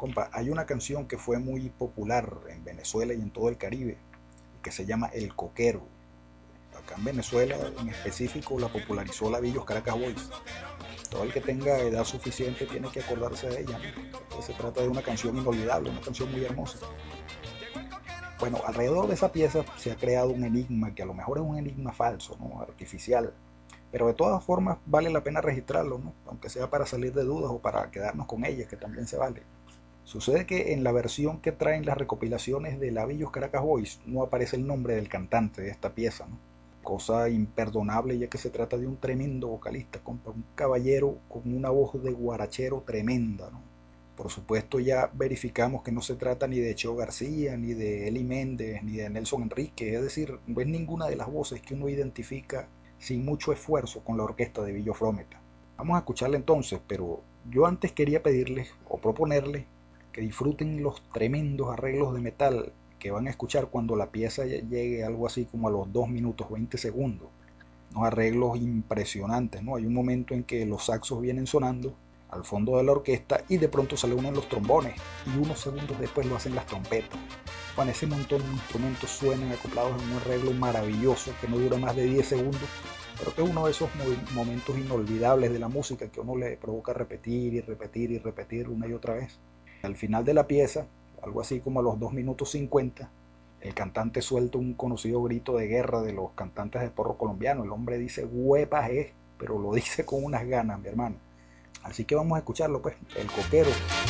Compa, hay una canción que fue muy popular en Venezuela y en todo el Caribe, que se llama El Coquero. Acá en Venezuela en específico la popularizó la Villos Caracas Boys. Todo el que tenga edad suficiente tiene que acordarse de ella, ¿no? Se trata de una canción inolvidable, una canción muy hermosa. Bueno, alrededor de esa pieza se ha creado un enigma que a lo mejor es un enigma falso, ¿no? Artificial, pero de todas formas vale la pena registrarlo, ¿no? Aunque sea para salir de dudas o para quedarnos con ellas, que también se vale. Sucede que en la versión que traen las recopilaciones de la Villos Caracas Boys no aparece el nombre del cantante de esta pieza, ¿no? Cosa imperdonable, ya que se trata de un tremendo vocalista, compa, un caballero con una voz de guarachero tremenda, ¿no? Por supuesto ya verificamos que no se trata ni de Cheo García, ni de Eli Méndez, ni de Nelson Enrique, es decir, no es ninguna de las voces que uno identifica sin mucho esfuerzo con la orquesta de Billo Frometa. Vamos a escucharla entonces, pero yo antes quería pedirles o proponerles que disfruten los tremendos arreglos de metal que van a escuchar cuando la pieza llegue algo así como a los 2 minutos 20 segundos. Unos arreglos impresionantes, ¿no? Hay un momento en que los saxos vienen sonando al fondo de la orquesta y de pronto sale uno en los trombones y unos segundos después lo hacen las trompetas. Bueno, ese montón de instrumentos suenan acoplados en un arreglo maravilloso que no dura más de 10 segundos, pero que es uno de esos momentos inolvidables de la música que a uno le provoca repetir y repetir y repetir una y otra vez. Al final de la pieza, algo así como a los 2 minutos 50, el cantante suelta un conocido grito de guerra de los cantantes de porro colombiano. El hombre dice huepas, pero lo dice con unas ganas, mi hermano. Así que vamos a escucharlo, pues, El Coquero.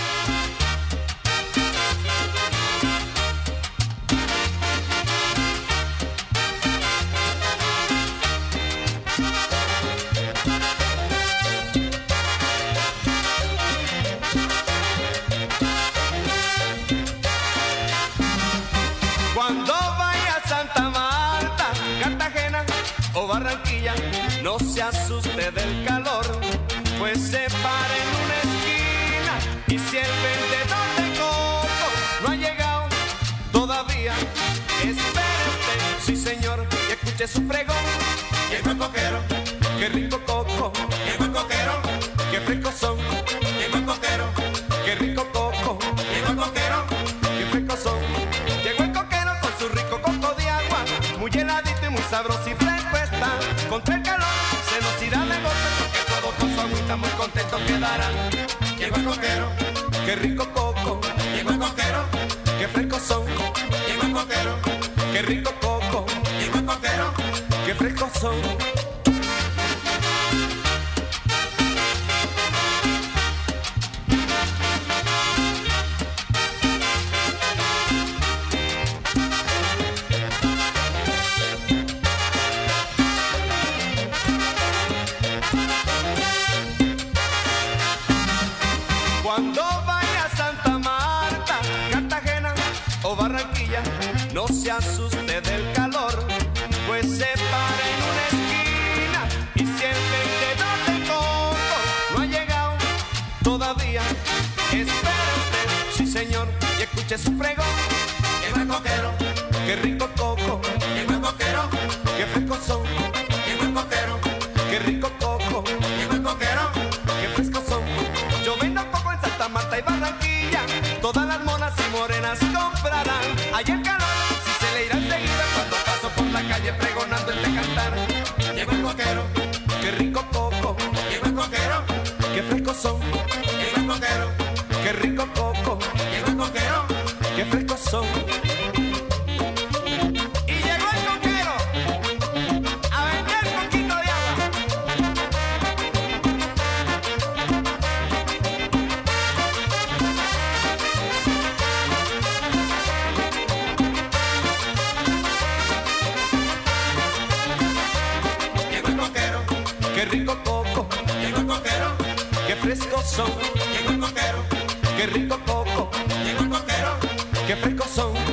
Cuando vaya a Santa Marta, Cartagena o Barranquilla, no se asuste del calor, pues se para en una esquina y si el vendedor de coco no ha llegado todavía, espere usted, sí señor, y escuche su fregón. Llegó el coquero, qué rico coco. Llegó el coquero, qué frescos son. Llegó el coquero, qué rico coco. Llegó el coquero, qué frescos son. Llegó el coquero con su rico coco de agua, muy heladito y muy sabroso y fresco está. Contra el calor se nos irá de golpe, porque todos con su agüita muy contentos quedarán. Llegó el coquero, qué rico coco. Llegó el coquero, qué frescos son. Llegó el coquero, qué rico coco. Llegó el coquero, qué frescos son. Cuando vaya a Santa Marta, Cartagena o Barranquilla, no se asuste del calor, pues se para en una esquina y si el vendedor de coco no ha llegado todavía, espere usted, sí señor, y escuche su fregón. Llegó el coquero, qué rico coco. Llegó el coquero, qué frescos son. Llegó el coquero, qué rico coco. Llegó el coquero, qué frescos son. Yo vendo coco en Santa Marta y Barranquilla, todas las monas y morenas comprarán. Hay el calor, si se le irá enseguida cuando paso por la calle pregonando el de cantar. Llegó el coquero, qué rico coco. Llegó el coquero, qué frescos son. Llegó el coquero, qué rico coco. Llegó el coquero, qué frescos son. Y llegó el coquero a vender coquito de agua. Llegó el coquero, qué rico coco. Llegó el coquero, qué frescos son. Llegó el coquero, qué rico coco. Llegó el coquero, qué frescos son.